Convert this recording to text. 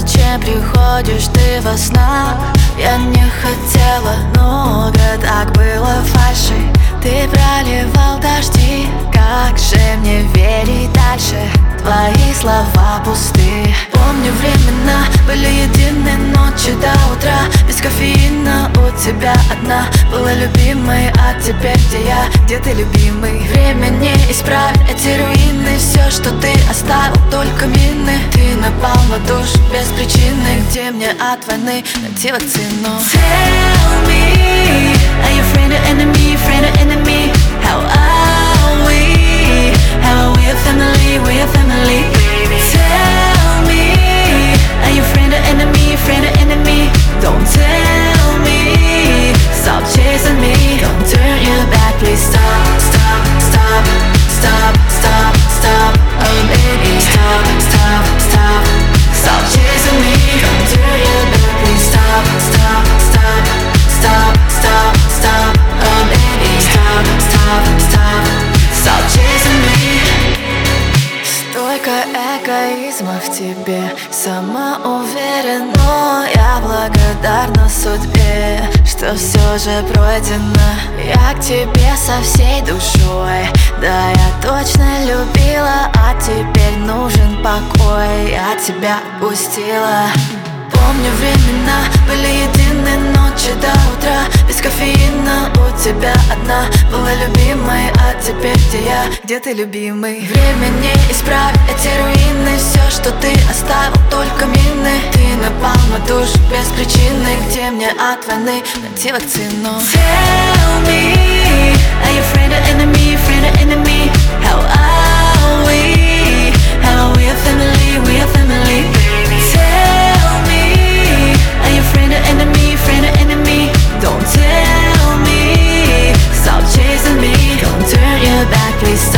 Зачем приходишь ты во снах? Я не хотела много, так было фальши. Ты проливал дожди, как же мне верить дальше? Твои слова пусты. Помню, времена были едины, ночи до утра. Без кофеина у тебя одна была любимой. А теперь где я, где ты, любимый? Время не исправит эти руины. Все, что ты оставил, только мины. Ты напал на душу без причины. Где мне от войны найти вакцину? Tell me, are you friend or enemy, friend or enemy? How are we? How are we a family, we a family? Tell me, are you friend or enemy, friend or enemy? Don't tell me, stop chasing me. Don't turn your back, please stop, stop, stop, stop, stop, stop. Oh baby, stop, stop, stop, stop chasing me. Don't turn your back, please stop, stop, stop, stop, stop, stop. Oh baby, stop, stop, stop, stop chasing me. Столько эгоизма в тебе, самоуверен, но я благодарна судьбе, что все же пройдено. Я к тебе со всей душой, да, я точно любила, а теперь нужен покой. Я тебя отпустила. Помню, времена были едины, ночи до утра. Без кофеина у тебя одна была любимой. А теперь где я, где ты, любимый? Время не исправит эти руины. Все, что ты оставил, только мины. Ты напал на душу без причины. Где мне от войны найти вакцину? Tell me, are you friend or enemy, friend or enemy? How are we? How are we a family, we a family? Tell me, are you friend or enemy, friend or enemy? Don't tell me, stop chasing me. Don't turn your back, please stop.